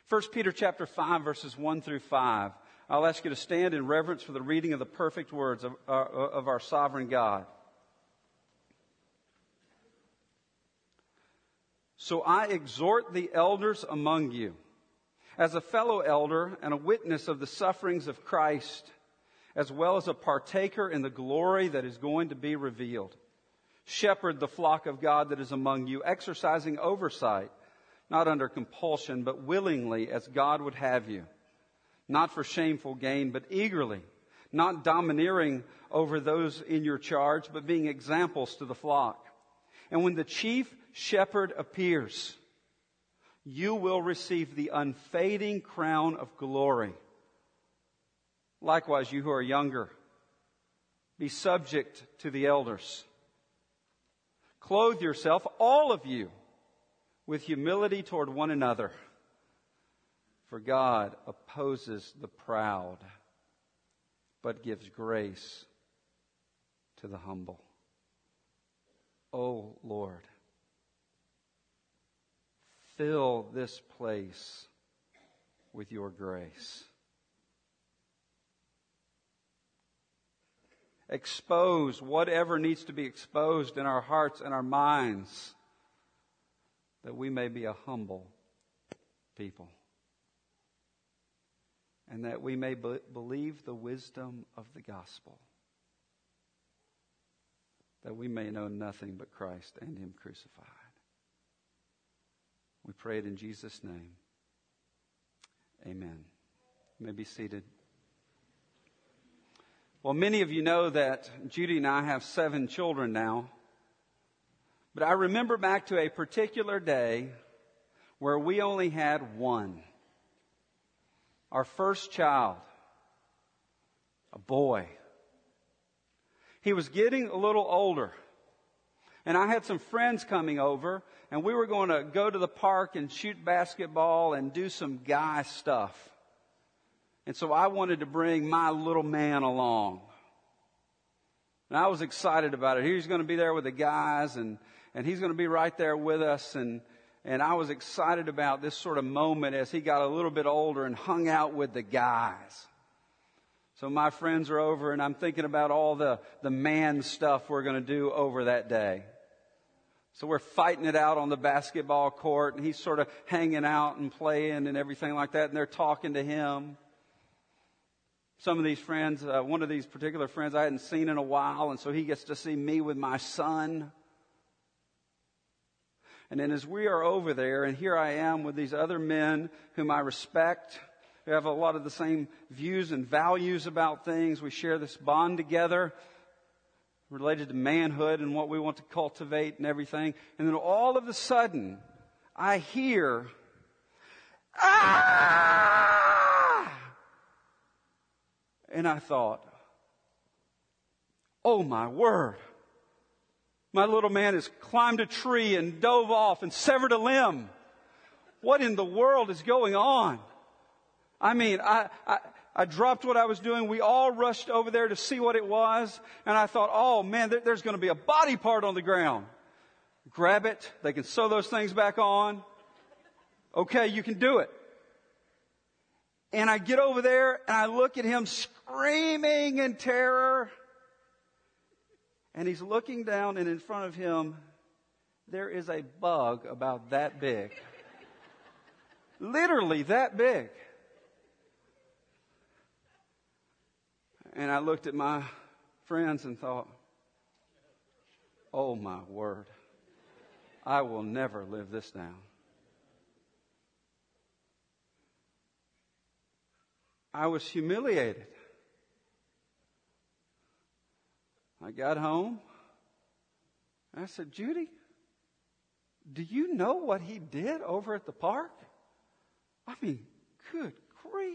1 Peter chapter 5, verses 1 through 5. I'll ask you to stand in reverence for the reading of the perfect words of our sovereign God. So I exhort the elders among you, as a fellow elder and a witness of the sufferings of Christ, as well as a partaker in the glory that is going to be revealed. Shepherd the flock of God that is among you, exercising oversight, not under compulsion, but willingly as God would have you. Not for shameful gain, but eagerly, not domineering over those in your charge, but being examples to the flock. And when the chief shepherd appears, you will receive the unfading crown of glory. Likewise, you who are younger, be subject to the elders. Clothe yourself, all of you, with humility toward one another. For God opposes the proud, but gives grace to the humble. O Lord, fill this place with your grace. Expose whatever needs to be exposed in our hearts and our minds, that we may be a humble people. And that we may believe the wisdom of the gospel. That we may know nothing but Christ and Him crucified. We pray it in Jesus' name. Amen. You may be seated. Well, many of you know that Judy and I have 7 children now. But I remember back to a particular day where we only had one. Our first child, a boy. He was getting a little older. And I had some friends coming over, and we were going to go to the park and shoot basketball and do some guy stuff. And so I wanted to bring my little man along. And I was excited about it. He was going to be there with the guys, and he's going to be right there with us. And I was excited about this sort of moment as he got a little bit older and hung out with the guys. So my friends are over, and I'm thinking about all the man stuff we're going to do over that day. So we're fighting it out on the basketball court, and he's sort of hanging out and playing and everything like that, and they're talking to him. Some of these friends, one of these particular friends I hadn't seen in a while, and so he gets to see me with my son. And then as we are over there, and here I am with these other men whom I respect, who have a lot of the same views and values about things. We share this bond together related to manhood and what we want to cultivate and everything. And then all of a sudden, I hear, "Ah!" And I thought, oh my word. My little man has climbed a tree and dove off and severed a limb. What in the world is going on? I mean, I dropped what I was doing. We all rushed over there to see what it was. And I thought, oh man, there's going to be a body part on the ground. Grab it. They can sew those things back on. Okay, you can do it. And I get over there and I look at him screaming in terror. And he's looking down, and in front of him, there is a bug about that big. Literally that big. And I looked at my friends and thought, oh my word, I will never live this down. I was humiliated. I got home. And I said, Judy, do you know what he did over at the park? I mean, good grief.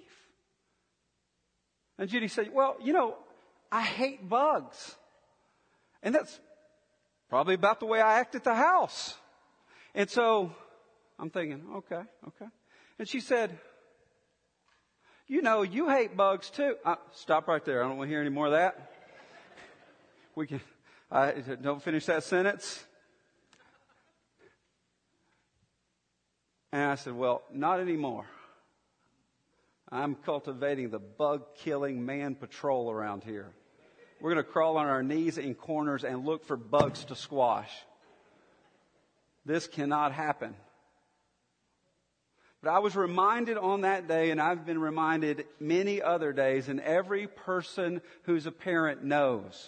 And Judy said, well, I hate bugs. And that's probably about the way I act at the house. And so I'm thinking, okay. And she said, you hate bugs too. Stop right there. I don't want to hear any more of that. Don't finish that sentence. And I said, well, not anymore. I'm cultivating the bug-killing man patrol around here. We're going to crawl on our knees in corners and look for bugs to squash. This cannot happen. But I was reminded on that day, and I've been reminded many other days, and every person who's a parent knows,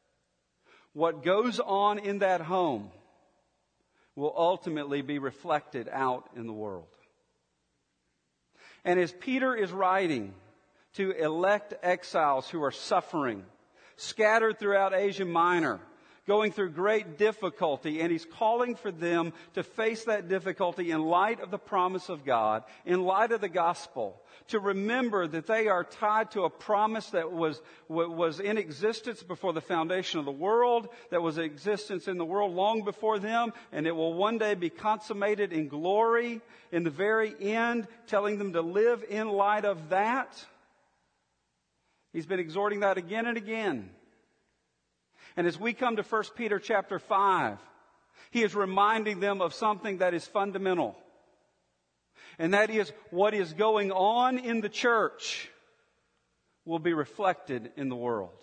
what goes on in that home will ultimately be reflected out in the world. And as Peter is writing to elect exiles who are suffering, scattered throughout Asia Minor, going through great difficulty, and he's calling for them to face that difficulty in light of the promise of God, in light of the gospel, to remember that they are tied to a promise that was in existence before the foundation of the world, that was in existence in the world long before them, and it will one day be consummated in glory in the very end, telling them to live in light of that. He's been exhorting that again and again. And as we come to 1 Peter chapter 5, he is reminding them of something that is fundamental. And that is, what is going on in the church will be reflected in the world.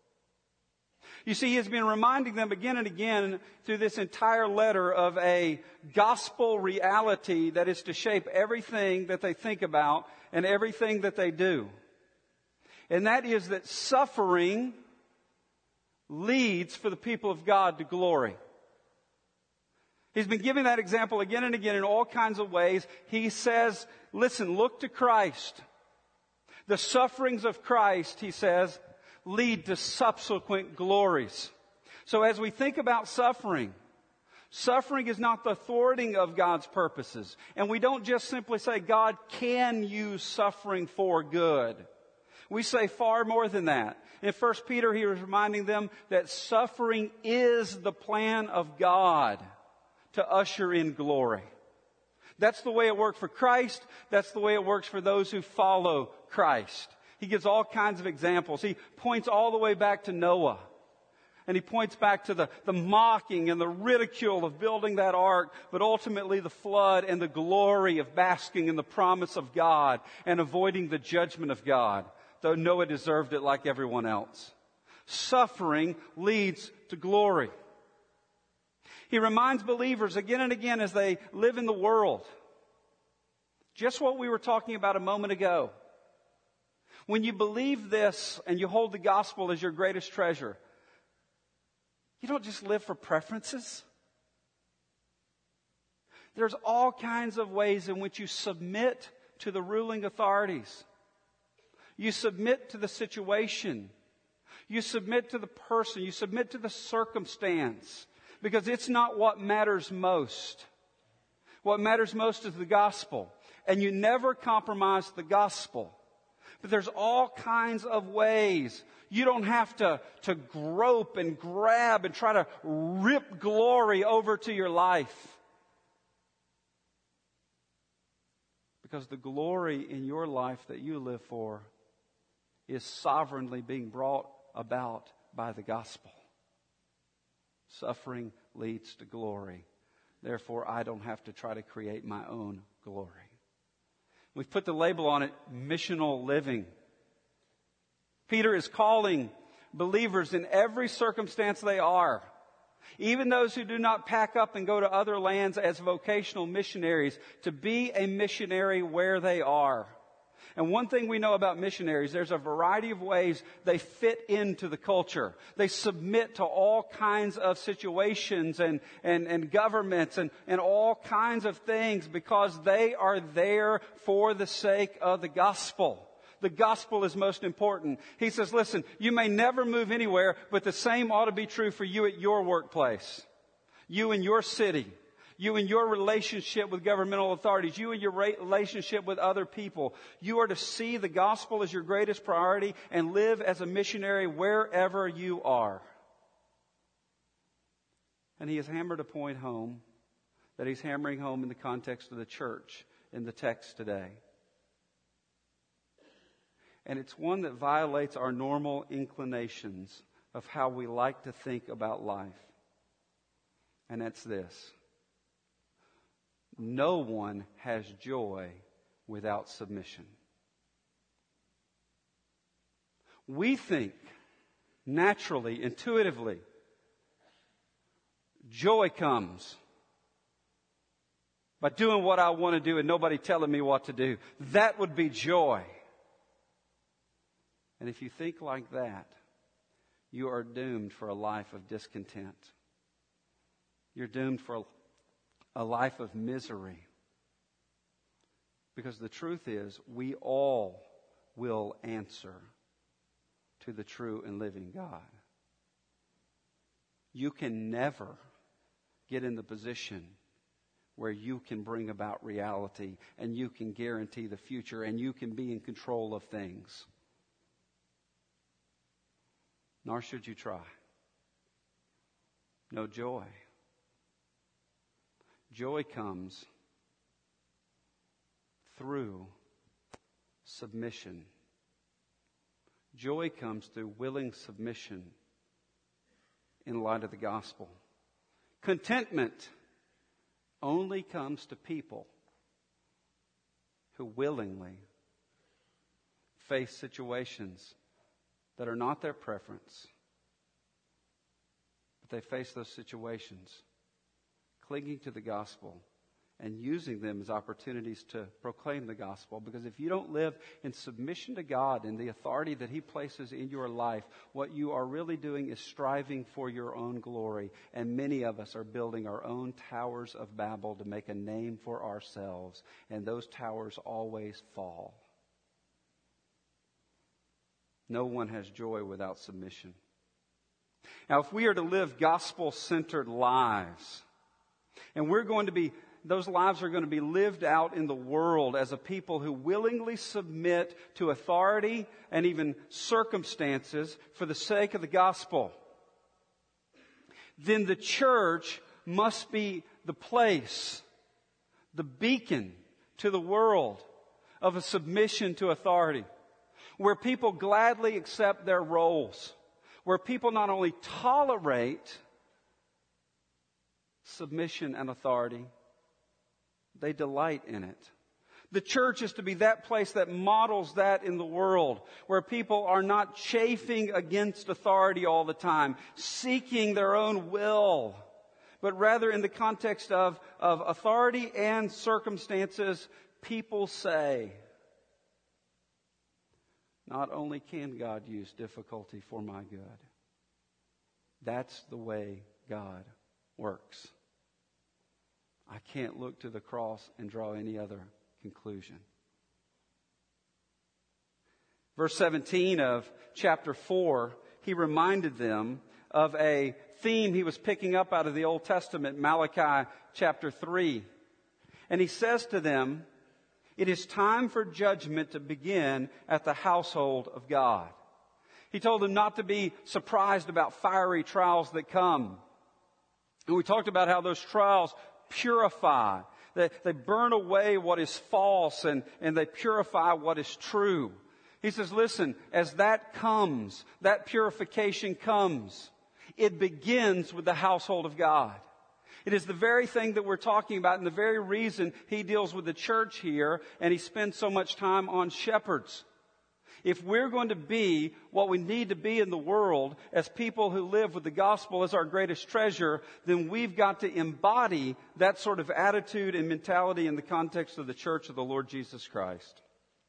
You see, he has been reminding them again and again through this entire letter of a gospel reality that is to shape everything that they think about and everything that they do. And that is that suffering leads for the people of God to glory. He's been giving that example again and again in all kinds of ways. He says, listen, look to Christ. The sufferings of Christ, he says, lead to subsequent glories. So as we think about suffering, suffering is not the thwarting of God's purposes. And we don't just simply say God can use suffering for good. We say far more than that. In 1 Peter, he was reminding them that suffering is the plan of God to usher in glory. That's the way it worked for Christ. That's the way it works for those who follow Christ. He gives all kinds of examples. He points all the way back to Noah. And he points back to the mocking and the ridicule of building that ark, but ultimately the flood and the glory of basking in the promise of God and avoiding the judgment of God, though Noah deserved it like everyone else. Suffering leads to glory. He reminds believers again and again as they live in the world, just what we were talking about a moment ago. When you believe this and you hold the gospel as your greatest treasure, you don't just live for preferences. There's all kinds of ways in which you submit to the ruling authorities. You submit to the situation. You submit to the person. You submit to the circumstance. Because it's not what matters most. What matters most is the gospel. And you never compromise the gospel. But there's all kinds of ways. You don't have to grope and grab and try to rip glory over to your life. Because the glory in your life that you live for is sovereignly being brought about by the gospel. Suffering leads to glory. Therefore, I don't have to try to create my own glory. We've put the label on it, missional living. Peter is calling believers in every circumstance they are, even those who do not pack up and go to other lands as vocational missionaries, to be a missionary where they are. And one thing we know about missionaries, there's a variety of ways they fit into the culture. They submit to all kinds of situations and governments and all kinds of things because they are there for the sake of the gospel. The gospel is most important. He says, listen, you may never move anywhere, but the same ought to be true for you at your workplace, you in your city, you in your relationship with governmental authorities, you in your relationship with other people. You are to see the gospel as your greatest priority and live as a missionary wherever you are. And he has hammered a point home that he's hammering home in the context of the church in the text today. And it's one that violates our normal inclinations of how we like to think about life. And that's this. No one has joy without submission. We think naturally, intuitively, joy comes by doing what I want to do and nobody telling me what to do. That would be joy. And if you think like that, you are doomed for a life of discontent. You're doomed for a life of misery. Because the truth is, we all will answer to the true and living God. You can never get in the position where you can bring about reality and you can guarantee the future and you can be in control of things. Nor should you try. No joy. Joy comes through submission. Joy comes through willing submission in light of the gospel. Contentment only comes to people who willingly face situations that are not their preference, but they face those situations clinging to the gospel and using them as opportunities to proclaim the gospel. Because if you don't live in submission to God and the authority that He places in your life, what you are really doing is striving for your own glory. And many of us are building our own towers of Babel to make a name for ourselves. And those towers always fall. No one has joy without submission. Now, if we are to live gospel-centered lives, and those lives are going to be lived out in the world as a people who willingly submit to authority and even circumstances for the sake of the gospel, then the church must be the place, the beacon to the world of a submission to authority, where people gladly accept their roles, where people not only tolerate submission and authority, they delight in it. The church is to be that place that models that in the world, where people are not chafing against authority all the time, seeking their own will, but rather in the context of authority and circumstances, people say, not only can God use difficulty for my good, that's the way God works. I can't look to the cross and draw any other conclusion. Verse 17 of chapter 4, he reminded them of a theme he was picking up out of the Old Testament, Malachi chapter 3. And he says to them, it is time for judgment to begin at the household of God. He told them not to be surprised about fiery trials that come. And we talked about how those trials purify. They burn away what is false and they purify what is true. He says, listen, as that comes, that purification comes, it begins with the household of God. It is the very thing that we're talking about and the very reason he deals with the church here and he spends so much time on shepherds. If we're going to be what we need to be in the world as people who live with the gospel as our greatest treasure, then we've got to embody that sort of attitude and mentality in the context of the church of the Lord Jesus Christ.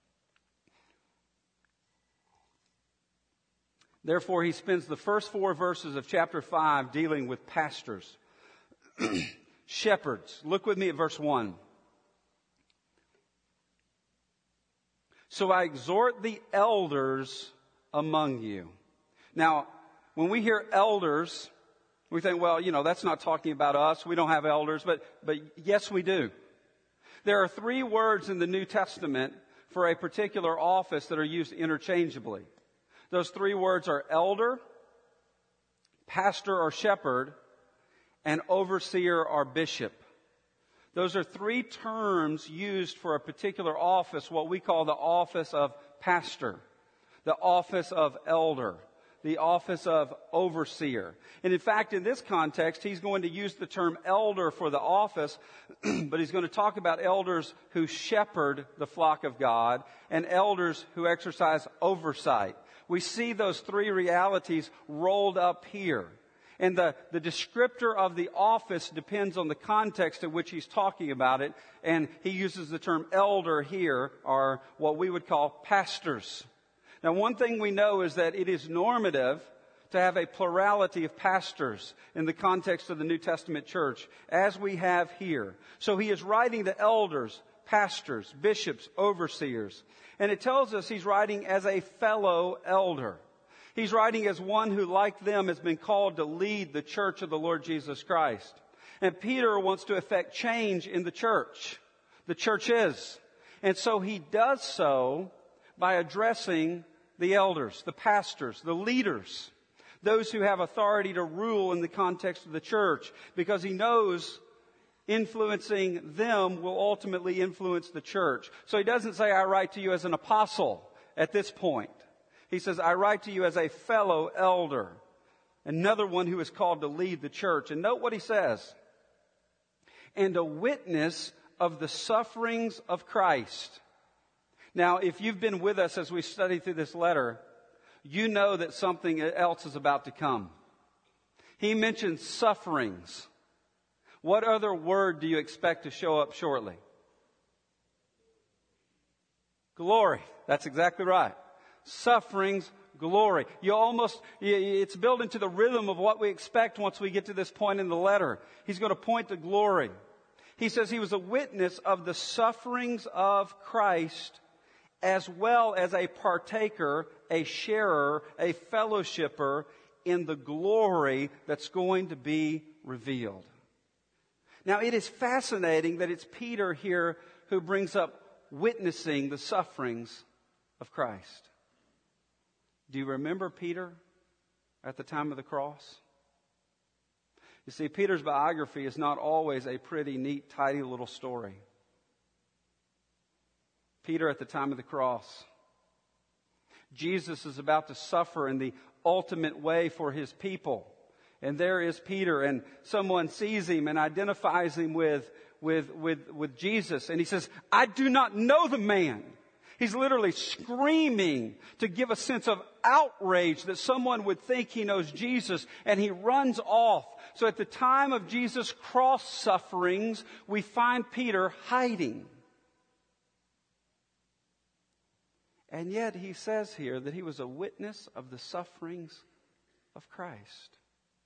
Therefore, he spends the first 4 verses of chapter 5 dealing with pastors, shepherds. Look with me at verse 1. So I exhort the elders among you. Now, when we hear elders, we think, well, that's not talking about us. We don't have elders, but yes, we do. There are 3 words in the New Testament for a particular office that are used interchangeably. Those 3 words are elder, pastor or shepherd, and overseer or bishop. Those are 3 terms used for a particular office, what we call the office of pastor, the office of elder, the office of overseer. And in fact, in this context, he's going to use the term elder for the office, but he's going to talk about elders who shepherd the flock of God and elders who exercise oversight. We see those three realities rolled up here. And the descriptor of the office depends on the context in which he's talking about it. And he uses the term elder here, or what we would call pastors. Now, one thing we know is that it is normative to have a plurality of pastors in the context of the New Testament church, as we have here. So he is writing to elders, pastors, bishops, overseers. And it tells us he's writing as a fellow elder. He's writing as one who, like them, has been called to lead the church of the Lord Jesus Christ. And Peter wants to effect change in the church. The church is. And so he does so by addressing the elders, the pastors, the leaders, those who have authority to rule in the context of the church, because he knows influencing them will ultimately influence the church. So he doesn't say, I write to you as an apostle at this point. He says, I write to you as a fellow elder, another one who is called to lead the church. And note what he says. And a witness of the sufferings of Christ. Now, if you've been with us as we study through this letter, you know that something else is about to come. He mentions sufferings. What other word do you expect to show up shortly? Glory. That's exactly right. Sufferings, glory. It's built into the rhythm of what we expect once we get to this point in the letter. He's going to point to glory. He says he was a witness of the sufferings of Christ, as well as a partaker, a sharer, a fellowshipper in the glory that's going to be revealed. Now, it is fascinating that it's Peter here who brings up witnessing the sufferings of Christ. Do you remember Peter at the time of the cross? You see, Peter's biography is not always a pretty, neat, tidy little story. Peter at the time of the cross. Jesus is about to suffer in the ultimate way for his people. And there is Peter, and someone sees him and identifies him with Jesus. And he says, I do not know the man. He's literally screaming to give a sense of outrage that someone would think he knows Jesus, and he runs off. So at the time of Jesus' cross sufferings, we find Peter hiding. And yet he says here that he was a witness of the sufferings of Christ.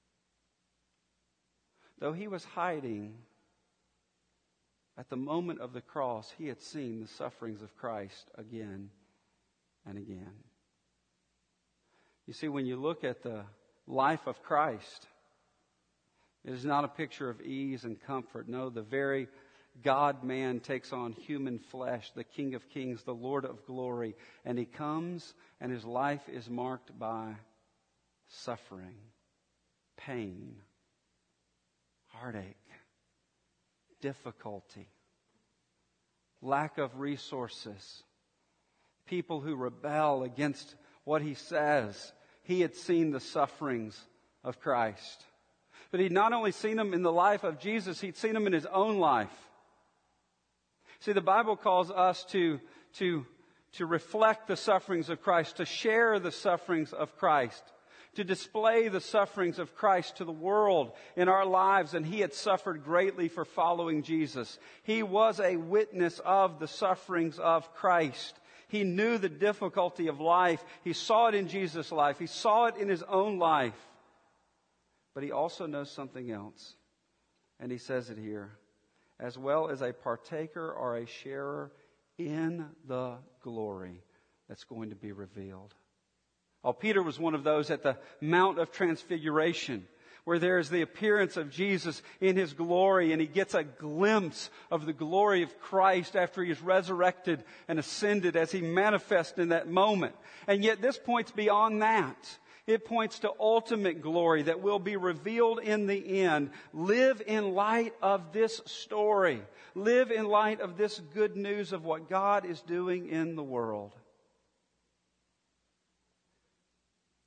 Though he was hiding, at the moment of the cross, he had seen the sufferings of Christ again and again. You see, when you look at the life of Christ, it is not a picture of ease and comfort. No, the very God-man takes on human flesh, the King of Kings, the Lord of glory. And he comes, and his life is marked by suffering, pain, heartache, difficulty, lack of resources, people who rebel against what he says. He had seen the sufferings of Christ. But he'd not only seen them in the life of Jesus, he'd seen them in his own life. See, the Bible calls us to reflect the sufferings of Christ, to share the sufferings of Christ, to display the sufferings of Christ to the world in our lives. And he had suffered greatly for following Jesus. He was a witness of the sufferings of Christ. He knew the difficulty of life. He saw it in Jesus' life. He saw it in his own life. But he also knows something else. And he says it here. As well as a partaker or a sharer in the glory that's going to be revealed. Oh, Peter was one of those at the Mount of Transfiguration, where there is the appearance of Jesus in his glory, and he gets a glimpse of the glory of Christ after he is resurrected and ascended as he manifests in that moment. And yet this points beyond that. It points to ultimate glory that will be revealed in the end. Live in light of this story. Live in light of this good news of what God is doing in the world.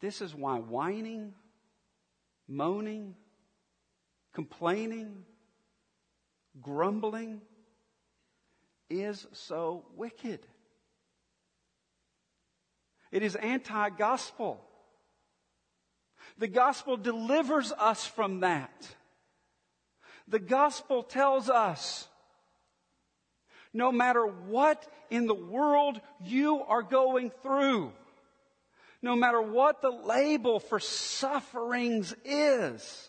This is why whining, moaning, complaining, grumbling is so wicked. It is anti-gospel. The gospel delivers us from that. The gospel tells us, no matter what in the world you are going through, no matter what the label for sufferings is,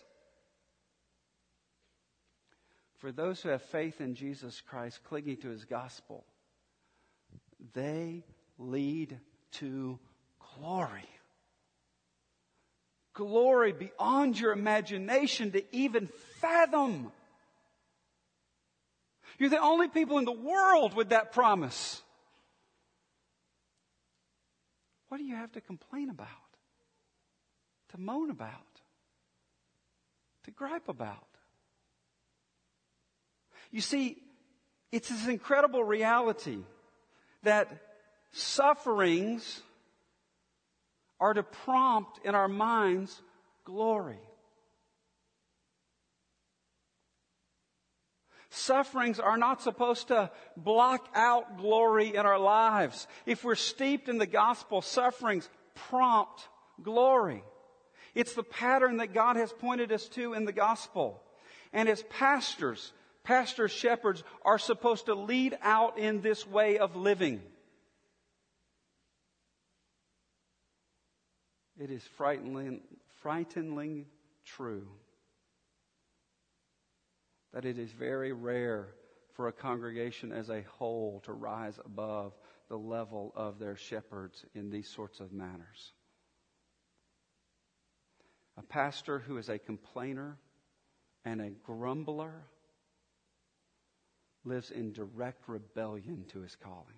for those who have faith in Jesus Christ, clinging to His gospel, they lead to glory. Glory beyond your imagination to even fathom. You're the only people in the world with that promise. What do you have to complain about? To moan about? To gripe about? You see, it's this incredible reality that sufferings are to prompt in our minds glory. Sufferings are not supposed to block out glory in our lives. If we're steeped in the gospel, sufferings prompt glory. It's the pattern that God has pointed us to in the gospel. And as pastors, shepherds are supposed to lead out in this way of living. It is frighteningly true that it is very rare for a congregation as a whole to rise above the level of their shepherds in these sorts of matters. A pastor who is a complainer and a grumbler lives in direct rebellion to his calling.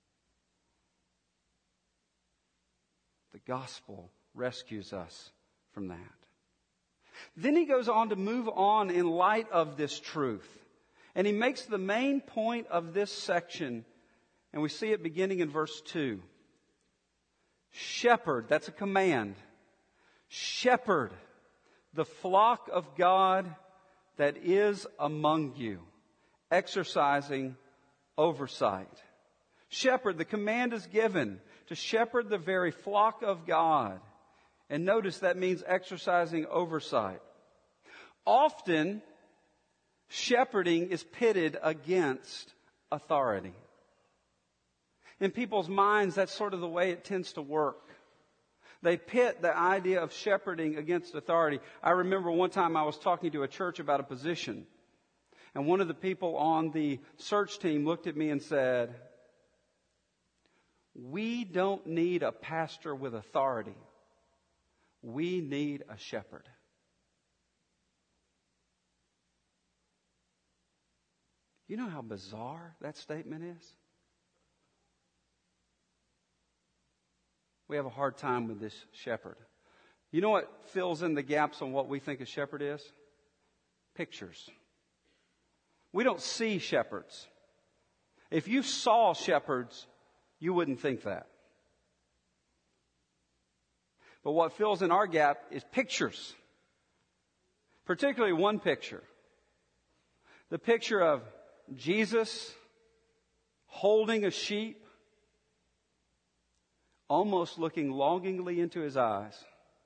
The gospel rescues us from that. Then he goes on to move on in light of this truth. And he makes the main point of this section, and we see it beginning in verse 2. Shepherd, that's a command. Shepherd the flock of God that is among you, exercising oversight. Shepherd, the command is given to shepherd the very flock of God. And notice that means exercising oversight. Often, shepherding is pitted against authority. In people's minds, that's sort of the way it tends to work. They pit the idea of shepherding against authority. I remember one time I was talking to a church about a position. And one of the people on the search team looked at me and said, "We don't need a pastor with authority. We need a shepherd." You know how bizarre that statement is? We have a hard time with this shepherd. You know what fills in the gaps on what we think a shepherd is? Pictures. We don't see shepherds. If you saw shepherds, you wouldn't think that. But what fills in our gap is pictures. Particularly one picture. The picture of Jesus holding a sheep, almost looking longingly into his eyes.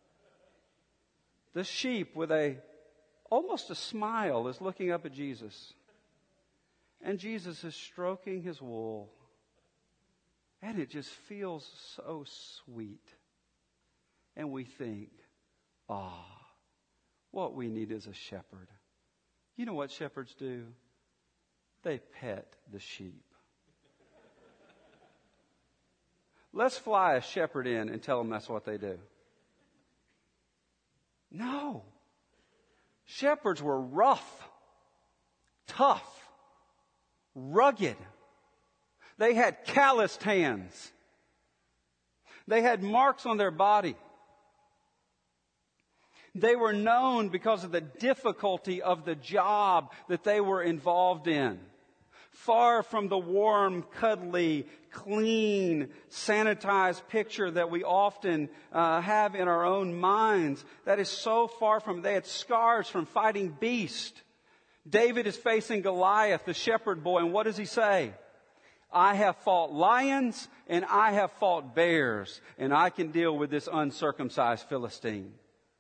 The sheep with almost a smile is looking up at Jesus. And Jesus is stroking his wool. And it just feels so sweet. And we think, what we need is a shepherd. You know what shepherds do? They pet the sheep. Let's fly a shepherd in and tell them that's what they do. No. Shepherds were rough, tough, rugged. They had calloused hands. They had marks on their body. They were known because of the difficulty of the job that they were involved in. Far from the warm, cuddly, clean, sanitized picture that we often have in our own minds. That is so far from it. They had scars from fighting beasts. David is facing Goliath, the shepherd boy, and what does he say? I have fought lions and I have fought bears, and I can deal with this uncircumcised Philistine.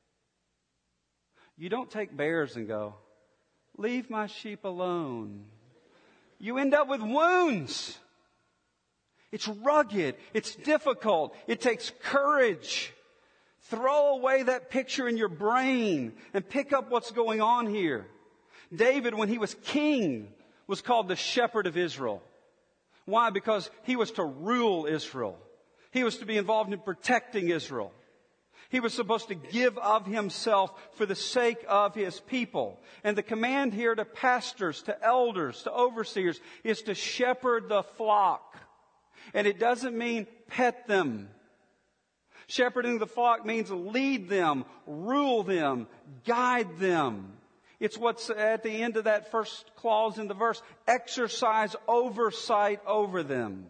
You don't take bears and go, leave my sheep alone. You end up with wounds. It's rugged. It's difficult. It takes courage. Throw away that picture in your brain and pick up what's going on here. David, when he was king, was called the shepherd of Israel. Why? Because he was to rule Israel. He was to be involved in protecting Israel. He was supposed to give of himself for the sake of his people. And the command here to pastors, to elders, to overseers is to shepherd the flock. And it doesn't mean pet them. Shepherding the flock means lead them, rule them, guide them. It's what's at the end of that first clause in the verse. Exercise oversight over them.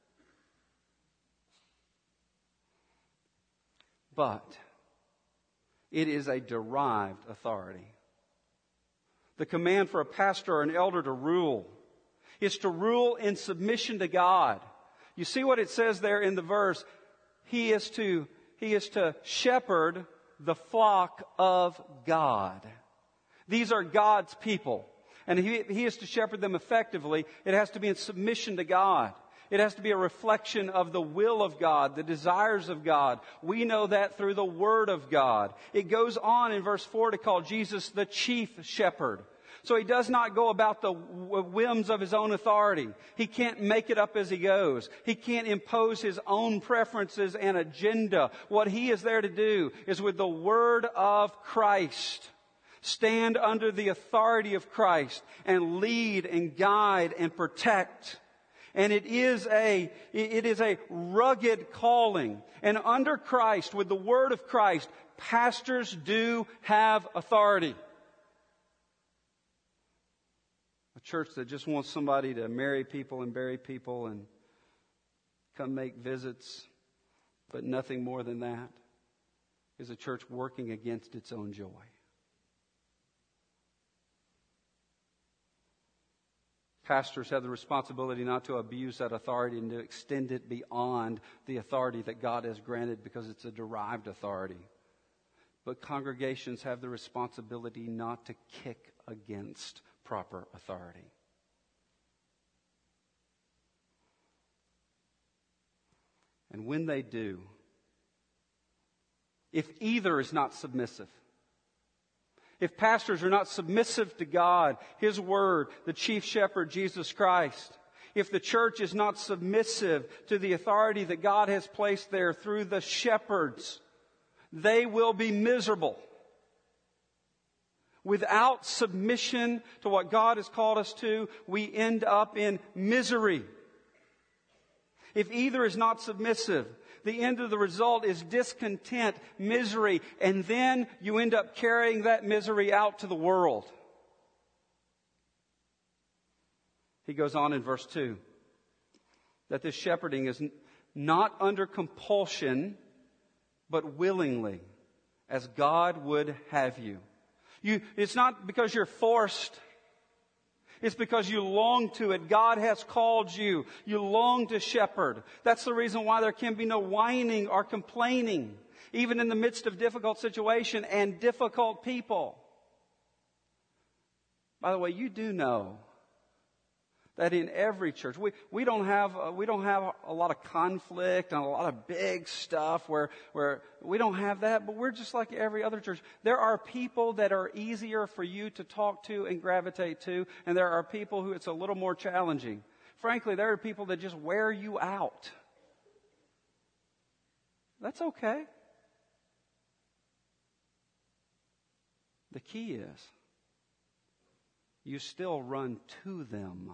But it is a derived authority. The command for a pastor or an elder to rule is to rule in submission to God. You see what it says there in the verse? He is to shepherd the flock of God. These are God's people. And he is to shepherd them effectively. It has to be in submission to God. It has to be a reflection of the will of God, the desires of God. We know that through the Word of God. It goes on in verse 4 to call Jesus the chief shepherd. So he does not go about the whims of his own authority. He can't make it up as he goes. He can't impose his own preferences and agenda. What he is there to do is with the Word of Christ, stand under the authority of Christ and lead and guide and protect. And it is a rugged calling. And under Christ, with the Word of Christ, pastors do have authority. A church that just wants somebody to marry people and bury people and come make visits, but nothing more than that, is a church working against its own joy. Pastors have the responsibility not to abuse that authority and to extend it beyond the authority that God has granted, because it's a derived authority. But congregations have the responsibility not to kick against proper authority. And when they do, if either is not submissive, if pastors are not submissive to God, His Word, the chief shepherd, Jesus Christ, if the church is not submissive to the authority that God has placed there through the shepherds, they will be miserable. Without submission to what God has called us to, we end up in misery. If either is not submissive, the end of the result is discontent, misery, and then you end up carrying that misery out to the world. He goes on in verse 2 that this shepherding is not under compulsion, but willingly, as God would have you. It's not because you're forced. It's because you long to it. God has called you. You long to shepherd. That's the reason why there can be no whining or complaining, even in the midst of difficult situation and difficult people. By the way, you do know that in every church, we don't have a lot of conflict and a lot of big stuff where we don't have that, but we're just like every other church. There are people that are easier for you to talk to and gravitate to, and there are people who it's a little more challenging. Frankly, there are people that just wear you out. That's okay. The key is you still run to them.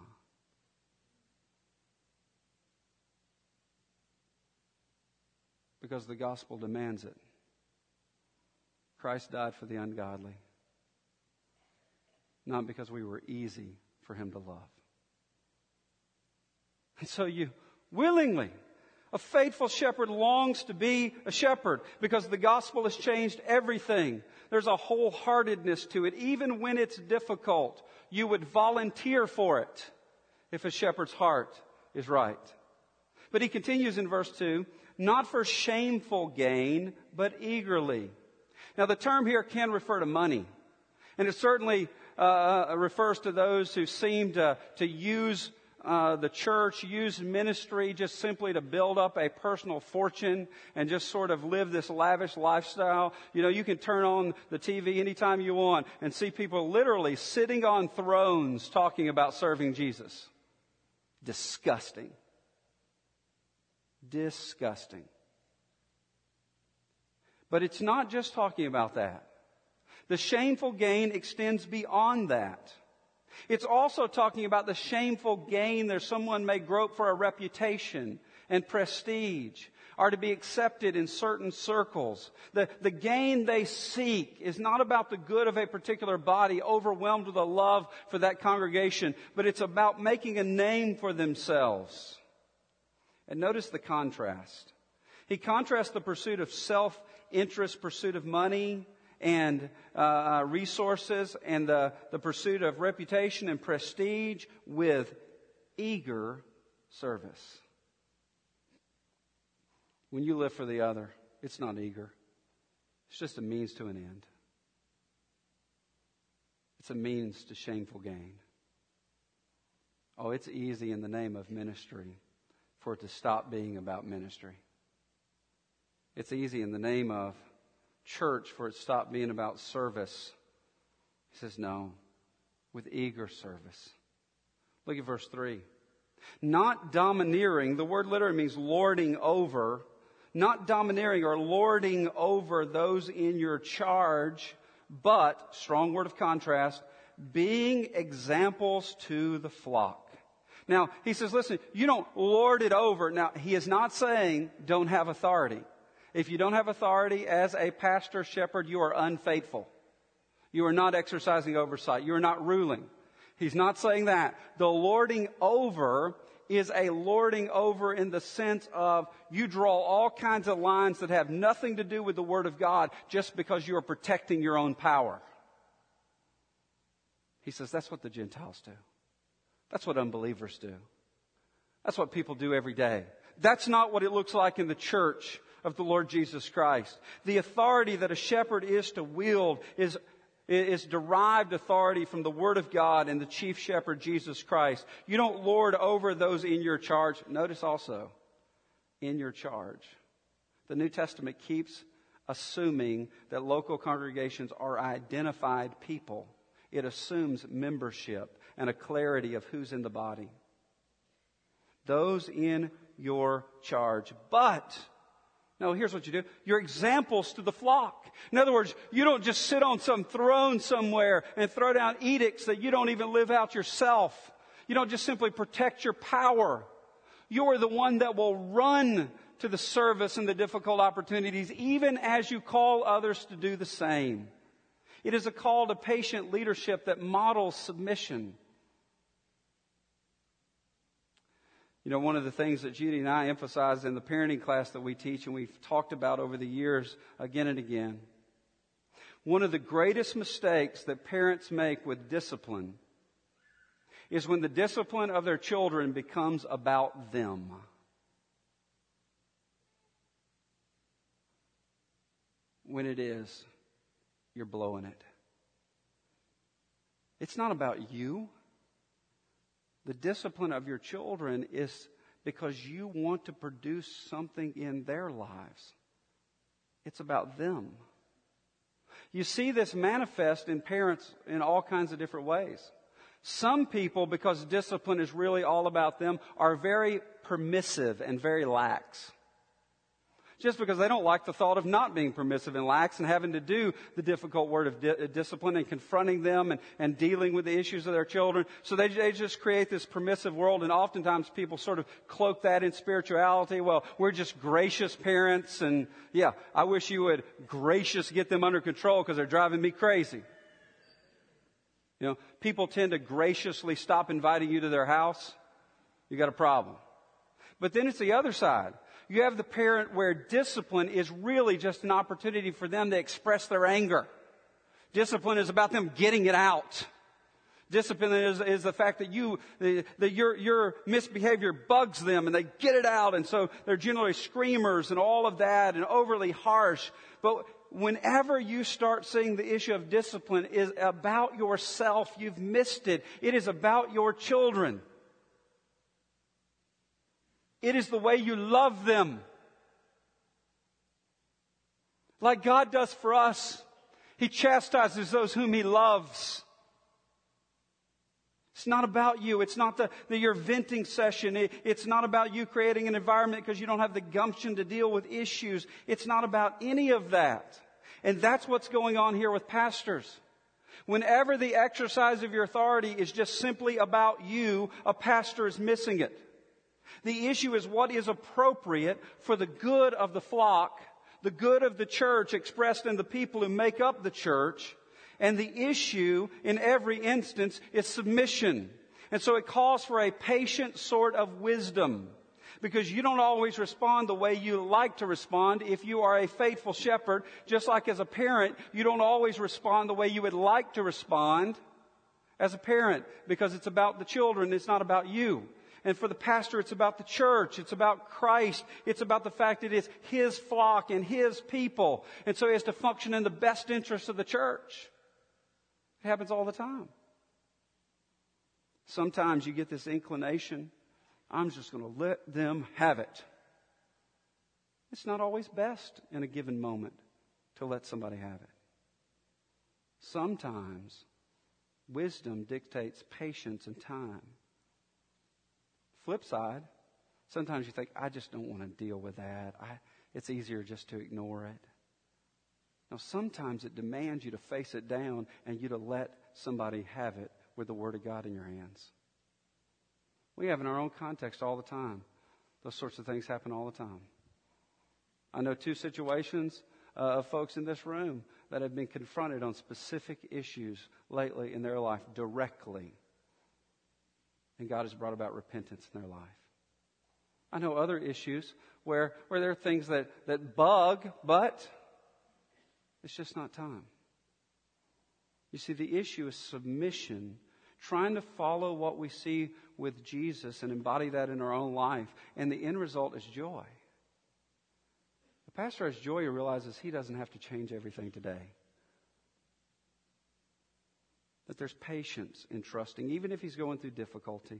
Because the gospel demands it. Christ died for the ungodly. Not because we were easy for Him to love. And so you willingly, a faithful shepherd longs to be a shepherd because the gospel has changed everything. There's a wholeheartedness to it. Even when it's difficult, you would volunteer for it if a shepherd's heart is right. But he continues in verse 2, not for shameful gain, but eagerly. Now the term here can refer to money. And it certainly refers to those who seem to use the church, use ministry just simply to build up a personal fortune and just sort of live this lavish lifestyle. You know, you can turn on the TV anytime you want and see people literally sitting on thrones talking about serving Jesus. Disgusting. Disgusting. But it's not just talking about that. The shameful gain extends beyond that. It's also talking about the shameful gain that someone may grope for a reputation and prestige, or to be accepted in certain circles. The gain they seek is not about the good of a particular body overwhelmed with a love for that congregation, but it's about making a name for themselves. And notice the contrast. He contrasts the pursuit of self-interest, pursuit of money and resources, and the pursuit of reputation and prestige with eager service. When you live for the other, it's not eager. It's just a means to an end. It's a means to shameful gain. Oh, it's easy in the name of ministry for it to stop being about ministry. It's easy in the name of church for it to stop being about service. He says, no, with eager service. Look at verse 3. Not domineering, the word literally means lording over. Not domineering or lording over those in your charge, but, strong word of contrast, being examples to the flock. Now, he says, listen, you don't lord it over. Now, he is not saying don't have authority. If you don't have authority as a pastor, shepherd, you are unfaithful. You are not exercising oversight. You are not ruling. He's not saying that. The lording over is a lording over in the sense of you draw all kinds of lines that have nothing to do with the Word of God just because you are protecting your own power. He says that's what the Gentiles do. That's what unbelievers do. That's what people do every day. That's not what it looks like in the church of the Lord Jesus Christ. The authority that a shepherd is to wield is derived authority from the Word of God and the chief shepherd, Jesus Christ. You don't lord over those in your charge. Notice also, in your charge. The New Testament keeps assuming that local congregations are identified people. It assumes membership and a clarity of who's in the body. Those in your charge. But no, here's what you do. You're examples to the flock. In other words, you don't just sit on some throne somewhere and throw down edicts that you don't even live out yourself. You don't just simply protect your power. You're the one that will run to the service and the difficult opportunities, even as you call others to do the same. It is a call to patient leadership that models submission. You know, one of the things that Judy and I emphasize in the parenting class that we teach and we've talked about over the years again and again, one of the greatest mistakes that parents make with discipline is when the discipline of their children becomes about them. When it is, you're blowing it. It's not about you. The discipline of your children is because you want to produce something in their lives. It's about them. You see this manifest in parents in all kinds of different ways. Some people, because discipline is really all about them, are very permissive and very lax. Just because they don't like the thought of not being permissive and lax and having to do the difficult word of discipline and confronting them and dealing with the issues of their children. So they just create this permissive world, and oftentimes people sort of cloak that in spirituality. Well, we're just gracious parents, and yeah, I wish you would get them under control because they're driving me crazy. You know, people tend to graciously stop inviting you to their house. You got a problem. But then it's the other side. You have the parent where discipline is really just an opportunity for them to express their anger. Discipline is about them getting it out. Discipline is the fact that your misbehavior bugs them and they get it out, and so they're generally screamers and all of that and overly harsh. But whenever you start seeing the issue of discipline is about yourself, you've missed it. It is about your children. It is the way you love them. Like God does for us. He chastises those whom He loves. It's not about you. It's not your venting session. It's not about you creating an environment because you don't have the gumption to deal with issues. It's not about any of that. And that's what's going on here with pastors. Whenever the exercise of your authority is just simply about you, a pastor is missing it. The issue is what is appropriate for the good of the flock, the good of the church expressed in the people who make up the church. And the issue in every instance is submission. And so it calls for a patient sort of wisdom. Because you don't always respond the way you like to respond if you are a faithful shepherd. Just like as a parent, you don't always respond the way you would like to respond as a parent. Because it's about the children, it's not about you. And for the pastor, it's about the church. It's about Christ. It's about the fact that it's His flock and His people. And so he has to function in the best interest of the church. It happens all the time. Sometimes you get this inclination, I'm just going to let them have it. It's not always best in a given moment to let somebody have it. Sometimes wisdom dictates patience and time. Flip side, sometimes you think, I just don't want to deal with that. It's easier just to ignore it. Now, sometimes it demands you to face it down and you to let somebody have it with the Word of God in your hands. We have in our own context all the time. Those sorts of things happen all the time. I know 2 situations of folks in this room that have been confronted on specific issues lately in their life directly. And God has brought about repentance in their life. I know other issues where there are things that bug, but it's just not time. You see, the issue is submission, trying to follow what we see with Jesus and embody that in our own life. And the end result is joy. The pastor has joy who realizes he doesn't have to change everything today. That there's patience in trusting, even if he's going through difficulty.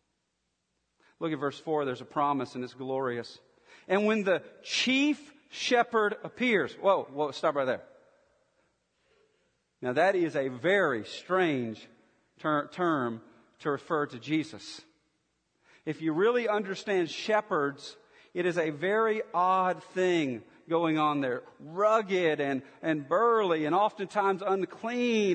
Look at verse 4. There's a promise, and it's glorious. And when the chief shepherd appears. Whoa, stop right there. Now that is a very strange term to refer to Jesus. If you really understand shepherds, it is a very odd thing going on there. Rugged and burly and oftentimes unclean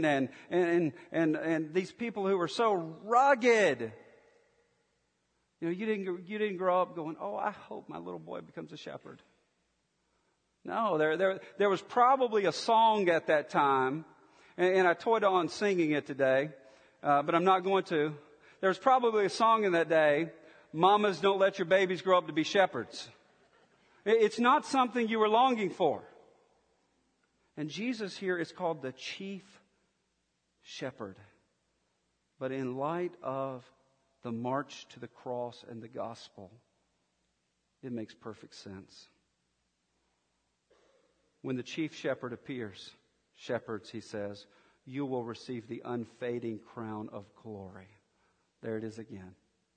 and these people who are so rugged. You know, you didn't grow up going, oh, I hope my little boy becomes a shepherd. No, there was probably a song at that time, and I toyed on singing it today, but I'm not going to. There was probably a song in that day, Mamas, don't let your babies grow up to be shepherds. It's not something you were longing for. And Jesus here is called the chief shepherd. But in light of the march to the cross and the gospel, it makes perfect sense. When the chief shepherd appears, shepherds, he says, you will receive the unfading crown of glory. There it is again.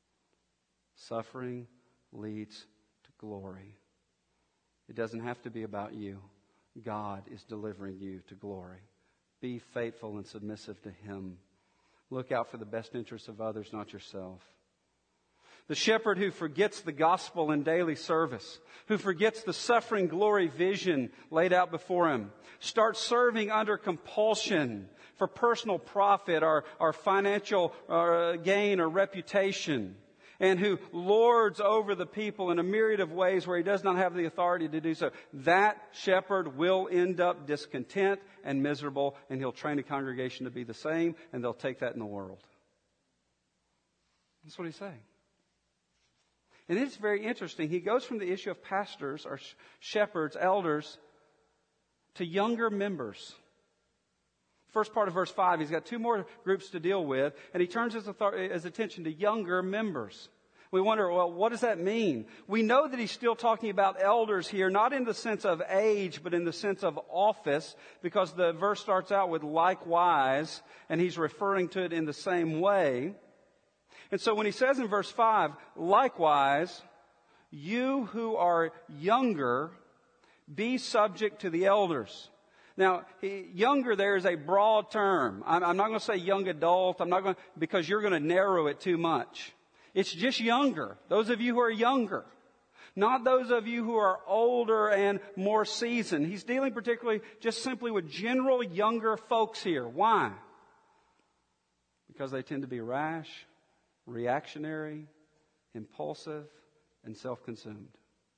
Suffering leads to glory. It doesn't have to be about you. God is delivering you to glory. Be faithful and submissive to Him. Look out for the best interests of others, not yourself. The shepherd who forgets the gospel in daily service, who forgets the suffering glory vision laid out before him, starts serving under compulsion for personal profit or financial gain or reputation, and who lords over the people in a myriad of ways where he does not have the authority to do so, that shepherd will end up discontent and miserable, and he'll train a congregation to be the same, and they'll take that in the world. That's what he's saying. And it's very interesting. He goes from the issue of pastors or shepherds, elders, to younger members. First part of verse 5, he's got two more groups to deal with, and he turns his attention to younger members. We wonder, well, what does that mean? We know that he's still talking about elders here, not in the sense of age, but in the sense of office, because the verse starts out with likewise, and he's referring to it in the same way. And so when he says in verse 5, likewise, you who are younger, be subject to the elders. Now, younger there is a broad term. I'm not going to say young adult. Because you're going to narrow it too much. It's just younger. Those of you who are younger. Not those of you who are older and more seasoned. He's dealing particularly just simply with general younger folks here. Why? Because they tend to be rash, reactionary, impulsive, and self-consumed.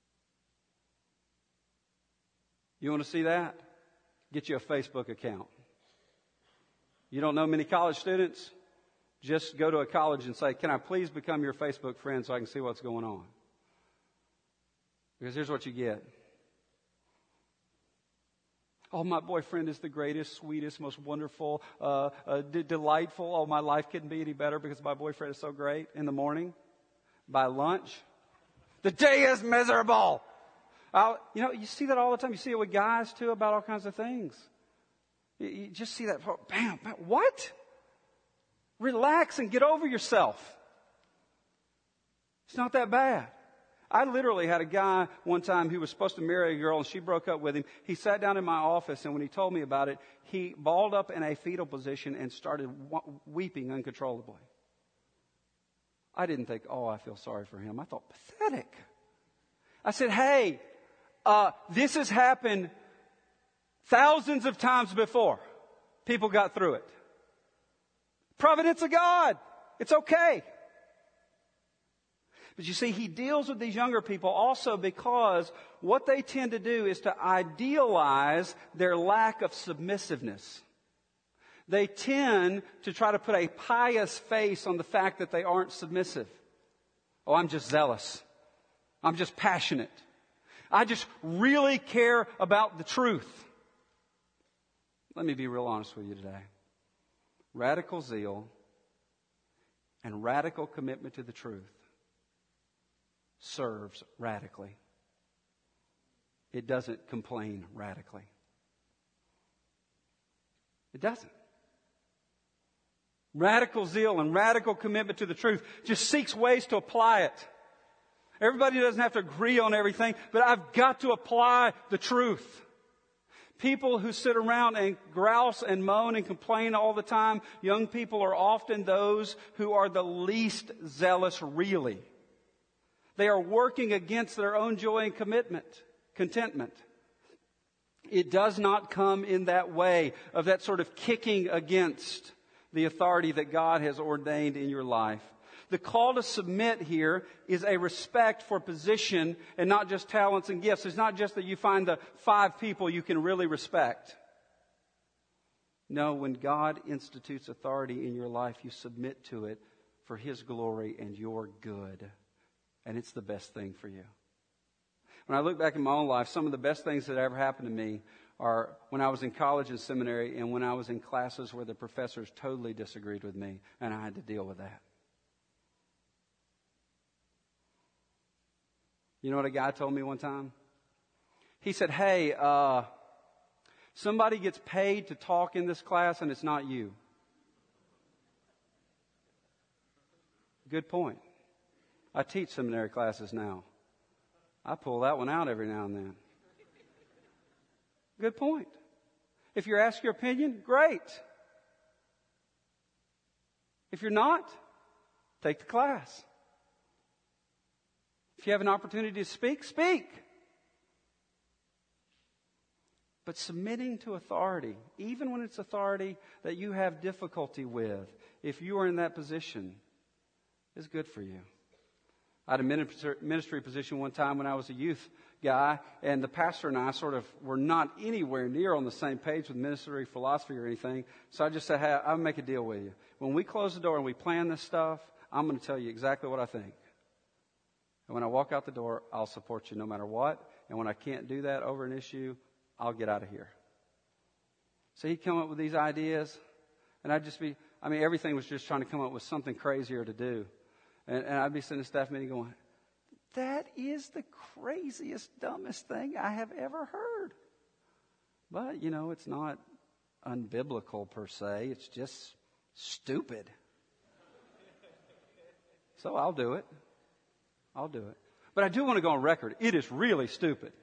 You want to see that? Get you a Facebook account. You don't know many college students? Just go to a college and say, can I please become your Facebook friend so I can see what's going on? Because here's what you get. Oh, my boyfriend is the greatest, sweetest, most wonderful, delightful. Oh, my life couldn't be any better because my boyfriend is so great. In the morning, by lunch, the day is miserable. You see that all the time. You see it with guys, too, about all kinds of things. You just see that. Bam, bam. What? Relax and get over yourself. It's not that bad. I literally had a guy one time who was supposed to marry a girl, and she broke up with him. He sat down in my office, and when he told me about it, he balled up in a fetal position and started weeping uncontrollably. I didn't think, I feel sorry for him. I thought, pathetic. I said, hey, this has happened thousands of times before. People got through it. Providence of God. It's okay. But you see, he deals with these younger people also because what they tend to do is to idealize their lack of submissiveness. They tend to try to put a pious face on the fact that they aren't submissive. Oh, I'm just zealous. I'm just passionate. I just really care about the truth. Let me be real honest with you today. Radical zeal and radical commitment to the truth serves radically. It doesn't complain radically. It doesn't. Radical zeal and radical commitment to the truth just seeks ways to apply it. Everybody doesn't have to agree on everything, but I've got to apply the truth. People who sit around and grouse and moan and complain all the time, young people are often those who are the least zealous really. They are working against their own joy and contentment. It does not come in that way of that sort of kicking against the authority that God has ordained in your life. The call to submit here is a respect for position and not just talents and gifts. It's not just that you find the 5 people you can really respect. No, when God institutes authority in your life, you submit to it for His glory and your good. And it's the best thing for you. When I look back in my own life, some of the best things that ever happened to me are when I was in college and seminary and when I was in classes where the professors totally disagreed with me and I had to deal with that. You know what a guy told me one time? He said, hey, somebody gets paid to talk in this class and it's not you. Good point. I teach seminary classes now. I pull that one out every now and then. Good point. If you're asked your opinion, great. If you're not, take the class. If you have an opportunity to speak, speak. But submitting to authority, even when it's authority that you have difficulty with, if you are in that position, is good for you. I had a ministry position one time when I was a youth guy, and the pastor and I sort of were not anywhere near on the same page with ministry philosophy or anything. So I just said, hey, I'll make a deal with you. When we close the door and we plan this stuff, I'm going to tell you exactly what I think. And when I walk out the door, I'll support you no matter what. And when I can't do that over an issue, I'll get out of here. So he'd come up with these ideas, and everything was just trying to come up with something crazier to do. And I'd be sitting in a staff meeting going, that is the craziest, dumbest thing I have ever heard. But, it's not unbiblical per se. It's just stupid. So I'll do it. But I do want to go on record. It is really stupid.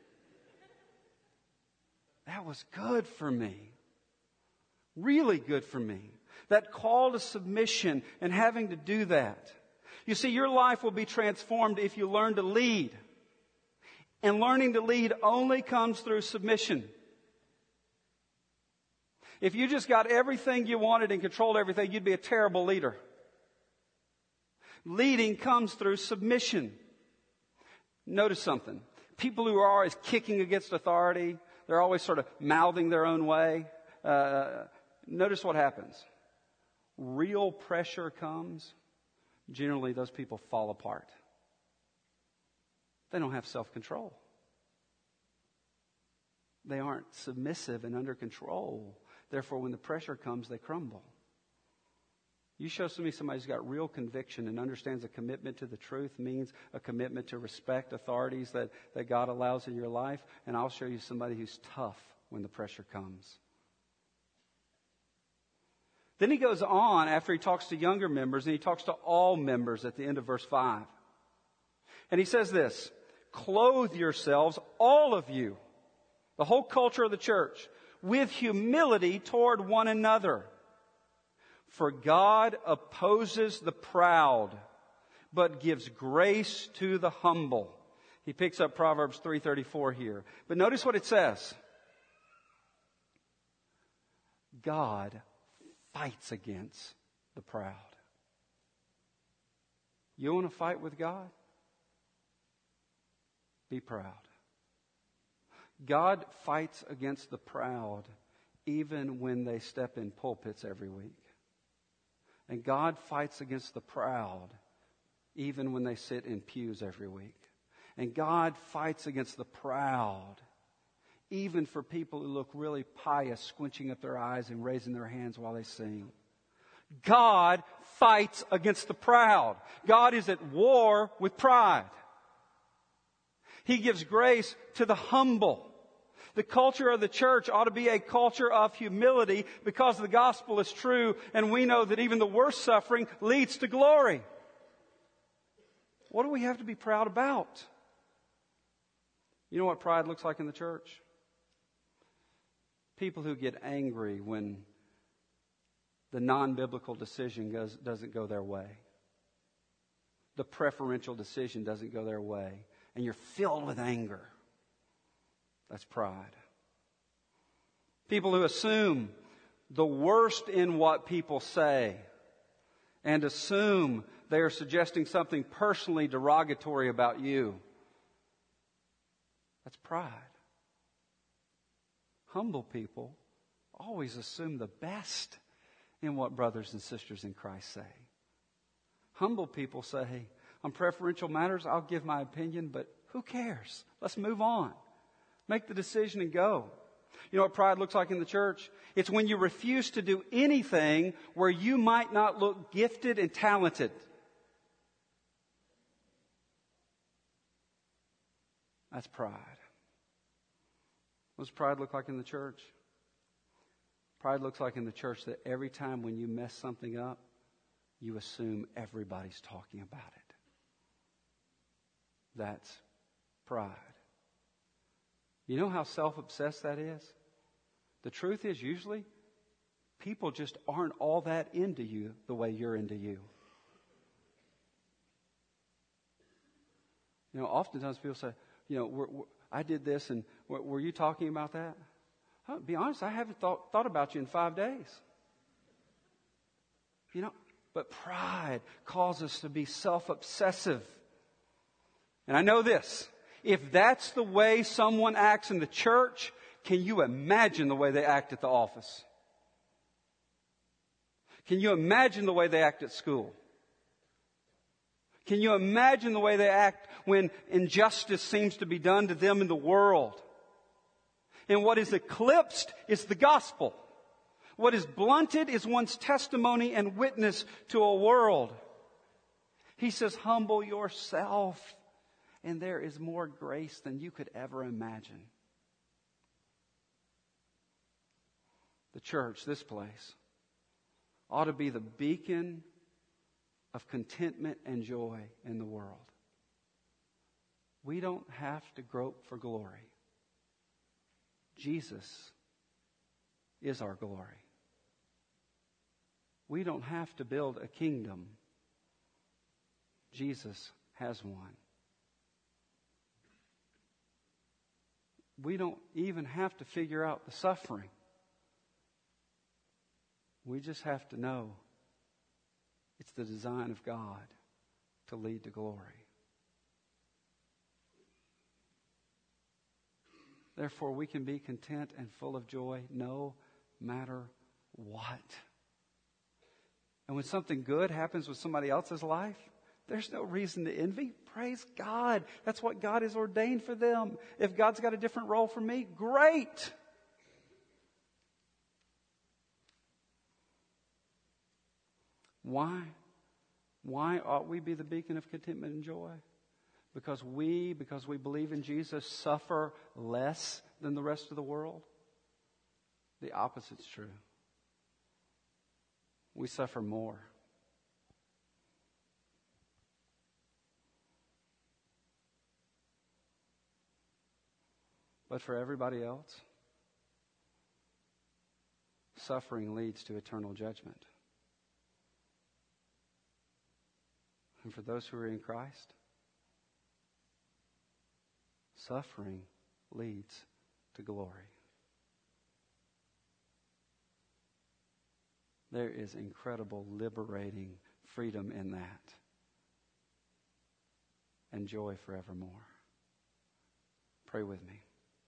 That was good for me. Really good for me. That call to submission and having to do that. You see, your life will be transformed if you learn to lead. And learning to lead only comes through submission. If you just got everything you wanted and controlled everything, you'd be a terrible leader. Leading comes through submission. Notice something. People who are always kicking against authority, they're always sort of mouthing their own way. Notice what happens. Real pressure comes. Generally, those people fall apart. They don't have self-control. They aren't submissive and under control. Therefore, when the pressure comes, they crumble. You show me somebody who's got real conviction and understands a commitment to the truth means a commitment to respect authorities that God allows in your life, and I'll show you somebody who's tough when the pressure comes. Then he goes on after he talks to younger members, and he talks to all members at the end of verse 5. And he says this, clothe yourselves, all of you, the whole culture of the church, with humility toward one another. For God opposes the proud, but gives grace to the humble. He picks up Proverbs 3:34 here. But notice what it says. God fights against the proud. You want to fight with God? Be proud. God fights against the proud even when they step in pulpits every week. And God fights against the proud even when they sit in pews every week. And God fights against the proud even for people who look really pious, squinching up their eyes and raising their hands while they sing. God fights against the proud. God is at war with pride. He gives grace to the humble. The culture of the church ought to be a culture of humility because the gospel is true and we know that even the worst suffering leads to glory. What do we have to be proud about? You know what pride looks like in the church? People who get angry when the non-biblical decision doesn't go their way. The preferential decision doesn't go their way. And you're filled with anger. That's pride. People who assume the worst in what people say and assume they are suggesting something personally derogatory about you. That's pride. Humble people always assume the best in what brothers and sisters in Christ say. Humble people say, hey, on preferential matters, I'll give my opinion, but who cares? Let's move on. Make the decision and go. You know what pride looks like in the church? It's when you refuse to do anything where you might not look gifted and talented. That's pride. What does pride look like in the church? Pride looks like in the church that every time when you mess something up, you assume everybody's talking about it. That's pride. You know how self-obsessed that is? The truth is usually people just aren't all that into you the way you're into you. You know, oftentimes people say, you know, I did this and were you talking about that? I'll be honest, I haven't thought about you in 5 days. You know, but pride causes us to be self-obsessive. And I know this. If that's the way someone acts in the church, can you imagine the way they act at the office? Can you imagine the way they act at school? Can you imagine the way they act when injustice seems to be done to them in the world? And what is eclipsed is the gospel. What is blunted is one's testimony and witness to a world. He says, humble yourself, and there is more grace than you could ever imagine. The church, this place, ought to be the beacon of contentment and joy in the world. We don't have to grope for glory. Jesus is our glory. We don't have to build a kingdom. Jesus has one. We don't even have to figure out the suffering. We just have to know it's the design of God to lead to glory. Therefore, we can be content and full of joy no matter what. And when something good happens with somebody else's life, there's no reason to envy. Praise God. That's what God has ordained for them. If God's got a different role for me, great. Why? Why ought we be the beacon of contentment and joy? Because we believe in Jesus, suffer less than the rest of the world? The opposite's true. We suffer more. But for everybody else, suffering leads to eternal judgment. And for those who are in Christ, suffering leads to glory. There is incredible, liberating freedom in that. And joy forevermore. Pray with me.